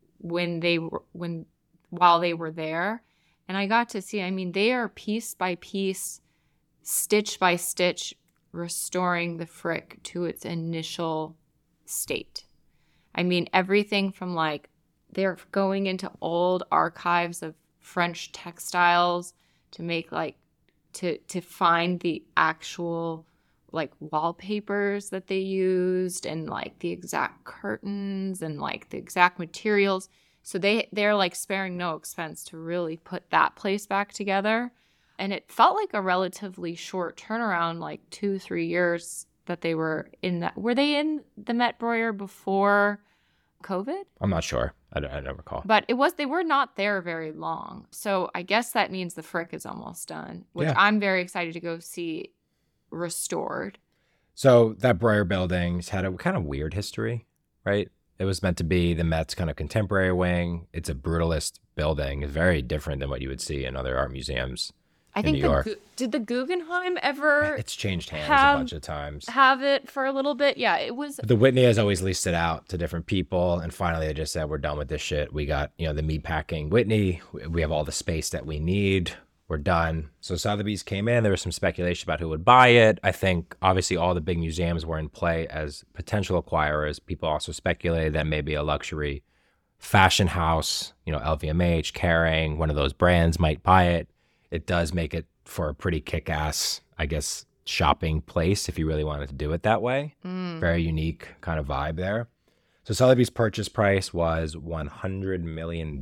A: while they were there, and I got to see, they are piece by piece, stitch by stitch, restoring the Frick to its initial state. Everything from like they're going into old archives of French textiles to make like to find the actual like wallpapers that they used and like the exact curtains and like the exact materials. So they're like sparing no expense to really put that place back together. And it felt like a relatively short turnaround, like 2-3 years that they were in that. Were they in the Met Breuer before COVID?
B: I'm not sure. I don't recall.
A: But they were not there very long. So I guess that means the Frick is almost done, which
B: yeah.
A: I'm very excited to go see restored.
B: So that Breuer building's had a kind of weird history, right? It was meant to be the Met's kind of contemporary wing. It's a brutalist building. It's very different than what you would see in other art museums.
A: I think
B: New York.
A: Did the Guggenheim ever?
B: It's changed hands a bunch of times.
A: Have it for a little bit? Yeah, it was.
B: The Whitney has always leased it out to different people, and finally they just said, "We're done with this shit. We got the meatpacking Whitney. We have all the space that we need. We're done." So Sotheby's came in. There was some speculation about who would buy it. I think obviously all the big museums were in play as potential acquirers. People also speculated that maybe a luxury fashion house, LVMH, Kering, one of those brands might buy it. It does make it for a pretty kick-ass, I guess, shopping place if you really wanted to do it that way. Very unique kind of vibe there. So Sotheby's purchase price was $100 million.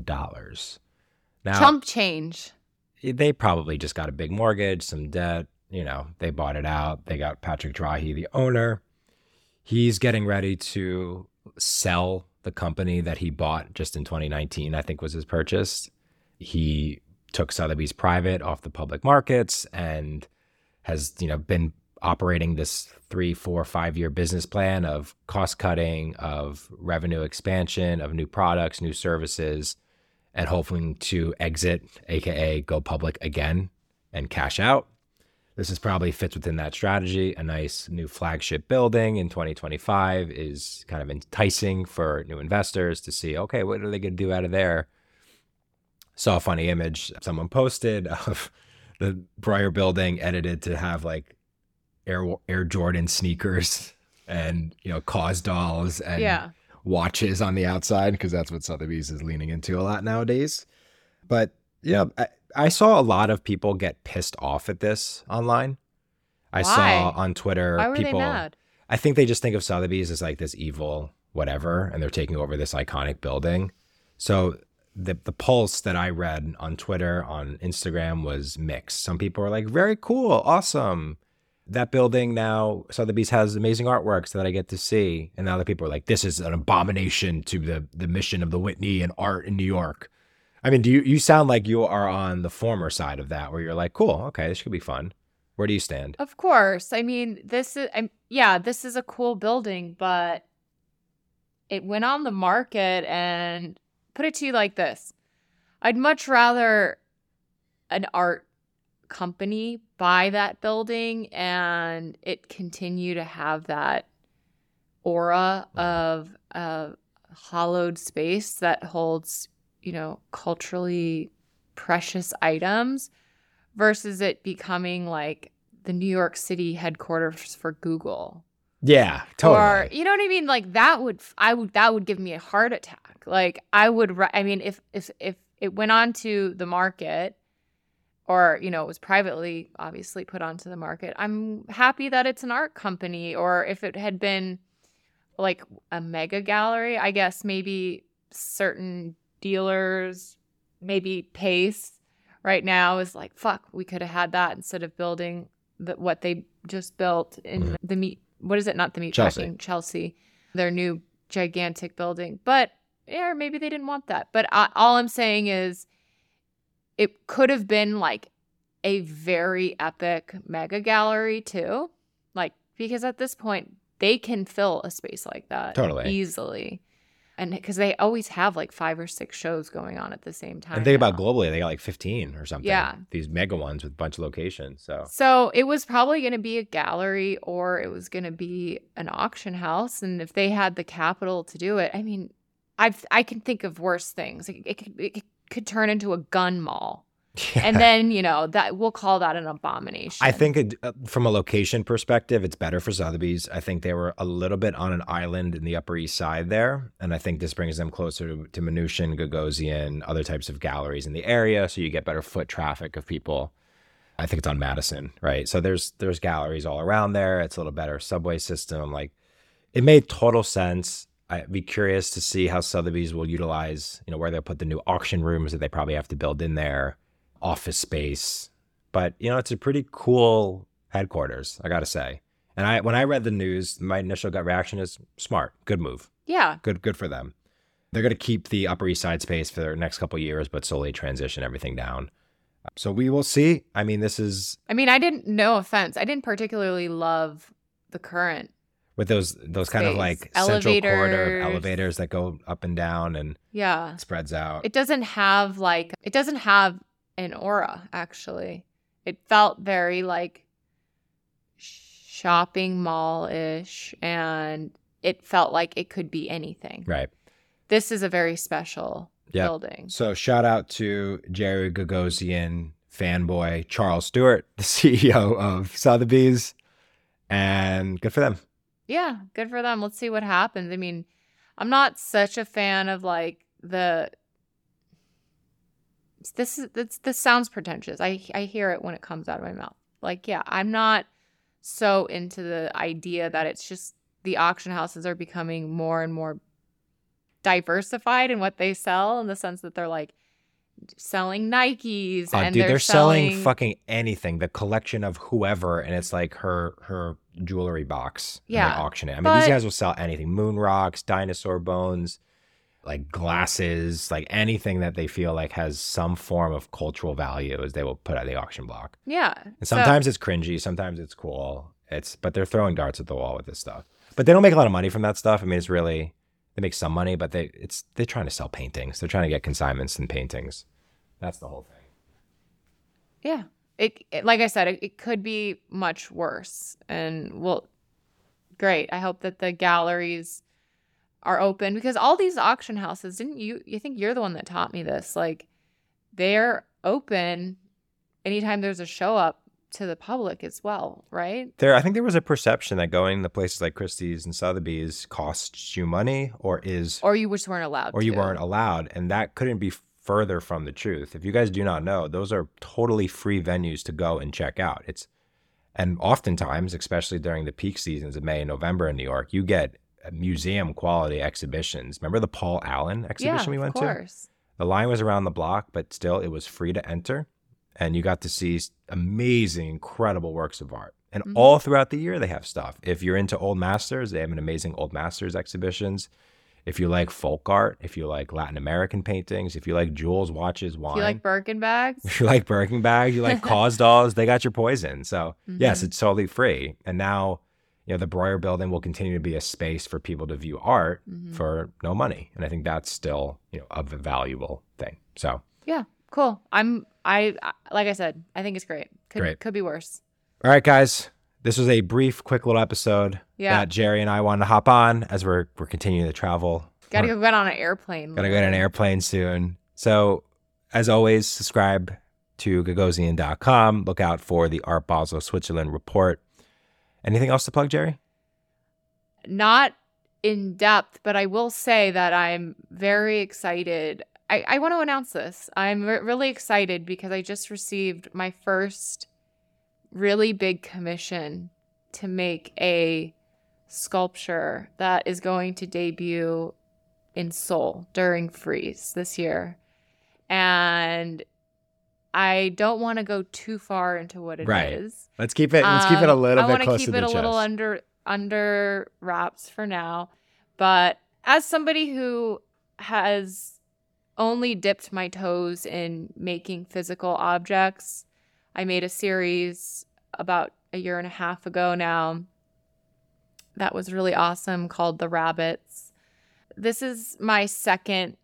B: Now,
A: Chump change.
B: they probably just got a big mortgage, some debt. You know, they bought it out. They got Patrick Drahi, the owner. He's getting ready to sell the company that he bought just in 2019, I think was his purchase. He took Sotheby's private off the public markets and has, been operating this 3, 4, 5-year business plan of cost cutting, of revenue expansion, of new products, new services, and hoping to exit, aka go public again and cash out. This is probably fits within that strategy. A nice new flagship building in 2025 is kind of enticing for new investors to see, okay, what are they going to do out of there? Saw a funny image someone posted of the Breuer building edited to have like Air Jordan sneakers and, Cause dolls and watches on the outside, because that's what Sotheby's is leaning into a lot nowadays. But, I saw a lot of people get pissed off at this online. I saw on Twitter
A: Why were
B: people,
A: they mad?
B: I think they just think of Sotheby's as like this evil whatever, and they're taking over this iconic building. So the pulse that I read on Twitter, on Instagram was mixed. Some people were like, very cool, awesome. That building now, Sotheby's has amazing artworks that I get to see. And other people are like, this is an abomination to the mission of the Whitney and art in New York. I mean, you sound like you are on the former side of that, where you're like, cool, okay, this could be fun. Where do you stand?
A: Of course. I mean, this is a cool building, but it went on the market, and put it to you like this. I'd much rather an art company buy that building and it continue to have that aura of a hollowed space that holds, culturally precious items, versus it becoming like the New York City headquarters for Google.
B: Yeah, totally.
A: Or, you know what I mean? Like that would give me a heart attack. Like if it went onto the market, or, it was privately obviously put onto the market, I'm happy that it's an art company. Or if it had been like a mega gallery, I guess maybe certain dealers, maybe Pace right now is like, fuck, we could have had that instead of building what they just built in the meat. What is it? Not the meat packing, Chelsea, their new gigantic building. But yeah, maybe they didn't want that. But all I'm saying is it could have been like a very epic mega gallery too. Like, because at this point they can fill a space like that
B: totally
A: easily. And because they always have like 5 or 6 shows going on at the same time.
B: And think about globally, they got like 15 or something.
A: Yeah.
B: These mega ones with a bunch of locations.
A: So it was probably going to be a gallery, or it was going to be an auction house. And if they had the capital to do it, I mean, I can think of worse things. It could turn into a gun mall. Yeah. And then, that we'll call that an abomination.
B: I think from a location perspective, it's better for Sotheby's. I think they were a little bit on an island in the Upper East Side there. And I think this brings them closer to Mnuchin, Gagosian, other types of galleries in the area. So you get better foot traffic of people. I think it's on Madison, right? So there's galleries all around there. It's a little better subway system. Like, it made total sense. I'd be curious to see how Sotheby's will utilize, where they'll put the new auction rooms that they probably have to build in there. Office space, but it's a pretty cool headquarters, I gotta say. And when I read the news, my initial gut reaction is smart, good move.
A: Yeah,
B: good for them. They're gonna keep the Upper East Side space for the next couple of years, but slowly transition everything down. So we will see. I mean, no offense, I didn't particularly love the current with those kind of like central corridor elevators that go up and down and spreads out.
A: It doesn't have an aura, actually. It felt very like shopping mall-ish, and it felt like it could be anything.
B: Right.
A: This is a very special building.
B: So shout out to Jerry Gagosian, fanboy, Charles Stewart, the CEO of Sotheby's, and good for them.
A: Yeah, good for them. Let's see what happens. I mean, I'm not such a fan of like this sounds pretentious. I hear it when it comes out of my mouth. Like, yeah, I'm not so into the idea that it's just the auction houses are becoming more and more diversified in what they sell, in the sense that they're like selling Nikes
B: Oh,
A: and
B: dude, they're selling
A: selling
B: fucking anything. The collection of whoever, and it's like her jewelry box. And
A: Yeah,
B: they auction it. I mean,
A: but-
B: these guys will sell anything: moon rocks, dinosaur bones, like glasses, like anything that they feel like has some form of cultural value, as they will put at the auction block.
A: Yeah.
B: And sometimes it's cringy, sometimes it's cool. But they're throwing darts at the wall with this stuff. But they don't make a lot of money from that stuff. I mean, it's really, they make some money, but they're trying to sell paintings. They're trying to get consignments and paintings. That's the whole thing.
A: Yeah. It like I said, it could be much worse. And well, great. I hope that the galleries are open, because all these auction houses, didn't you think you're the one that taught me this? Like, they're open anytime there's a show up to the public as well, right?
B: I think there was a perception that going to places like Christie's and Sotheby's costs you money, or you
A: just weren't allowed
B: or you weren't allowed. And that couldn't be further from the truth. If you guys do not know, those are totally free venues to go and check out. And oftentimes, especially during the peak seasons of May and November in New York, you get museum quality exhibitions. Remember the Paul Allen exhibition we went to?
A: Of course.
B: The line was around the block, but still it was free to enter. And you got to see amazing, incredible works of art. And all throughout the year, they have stuff. If you're into old masters, they have an amazing old masters exhibitions. If you like folk art, if you like Latin American paintings, if you like jewels, watches, wine.
A: If you like Birkin bags.
B: If you like Birkin bags, you like Cause dolls, they got your poison. So yes, it's totally free. And now, the Breuer Building will continue to be a space for people to view art for no money. And I think that's still, a valuable thing. So
A: yeah, cool. Like I said, I think it's great. Could be worse.
B: All right, guys. This was a brief, quick little episode that Jerry and I wanted to hop on as we're continuing to travel.
A: Gotta go get on an airplane.
B: Gotta go on an airplane soon. So, as always, subscribe to Gagosian.com. Look out for the Art Basel Switzerland report. Anything else to plug, Jerry?
A: Not in depth, but I will say that I'm very excited. I want to announce this. I'm really excited because I just received my first really big commission to make a sculpture that is going to debut in Seoul during Frieze this year. And I don't want to go too far into what it is.
B: Let's keep it a little bit close to the chest.
A: I want to keep it a little under wraps for now. But as somebody who has only dipped my toes in making physical objects, I made a series about a year and a half ago now that was really awesome, called The Rabbits. This is my second,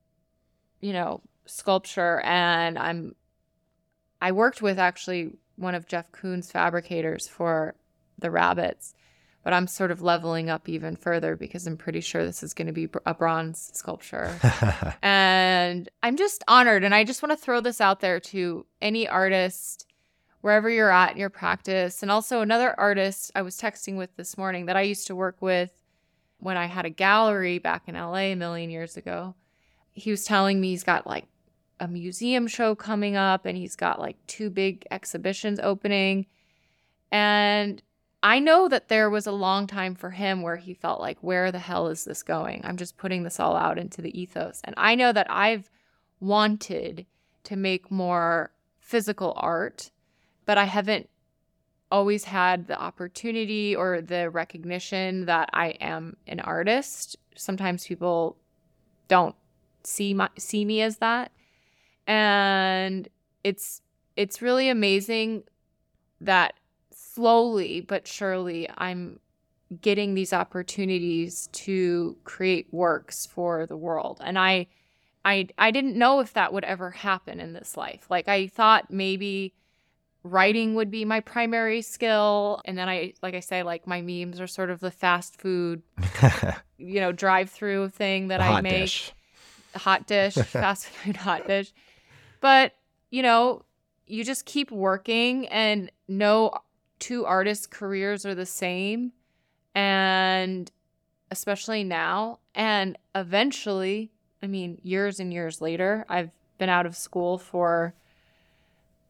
A: sculpture, and I worked with actually one of Jeff Koons' fabricators for The Rabbits, but I'm sort of leveling up even further because I'm pretty sure this is going to be a bronze sculpture. And I'm just honored. And I just want to throw this out there to any artist, wherever you're at in your practice. And also another artist I was texting with this morning that I used to work with when I had a gallery back in LA a million years ago. He was telling me he's got like a museum show coming up and he's got like 2 big exhibitions opening. And I know that there was a long time for him where he felt like, where the hell is this going? I'm just putting this all out into the ethos. And I know that I've wanted to make more physical art, but I haven't always had the opportunity or the recognition that I am an artist. Sometimes people don't see me as that. And it's really amazing that slowly but surely I'm getting these opportunities to create works for the world. And I didn't know if that would ever happen in this life. Like, I thought maybe writing would be my primary skill. And then like my memes are sort of the fast food, drive-through thing that I make. Hot dish, fast food hot dish. But, you just keep working, and no 2 artists' careers are the same. And especially now. And eventually, years and years later, I've been out of school for,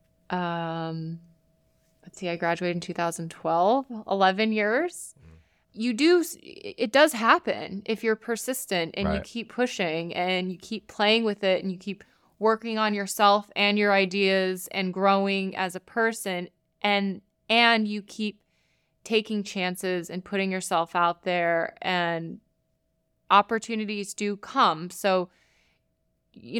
A: I graduated in 2012, 11 years. it does happen if you're persistent and you
B: Right.
A: keep pushing and you keep playing with it and you keep working on yourself and your ideas and growing as a person, and you keep taking chances and putting yourself out there, and opportunities do come. So, you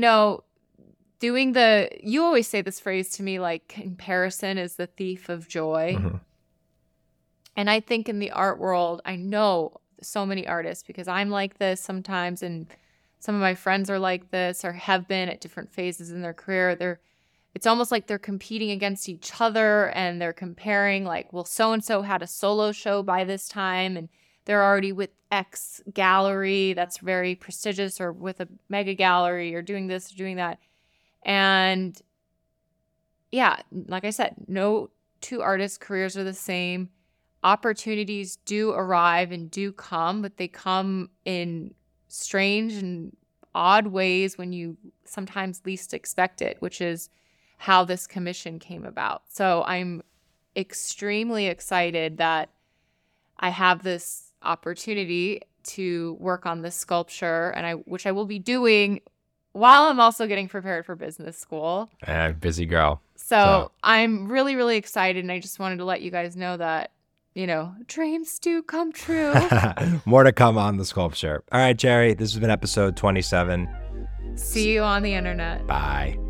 A: always say this phrase to me, like, comparison is the thief of joy.
B: Mhm.
A: And I think in the art world, I know so many artists because I'm like this sometimes, and some of my friends are like this or have been at different phases in their career. It's almost like they're competing against each other, and they're comparing, like, well, so-and-so had a solo show by this time and they're already with X gallery that's very prestigious, or with a mega gallery, or doing this or doing that. And yeah, like I said, no two artists' careers are the same. Opportunities do arrive and do come, but they come in strange and odd ways when you sometimes least expect it, which is how this commission came about. So I'm extremely excited that I have this opportunity to work on this sculpture, and which I will be doing while I'm also getting prepared for business school.
B: Busy girl.
A: So I'm really, really excited, and I just wanted to let you guys know that, dreams do come true.
B: More to come on the sculpture. All right, Jerry, this has been episode 27.
A: See you on the internet.
B: Bye.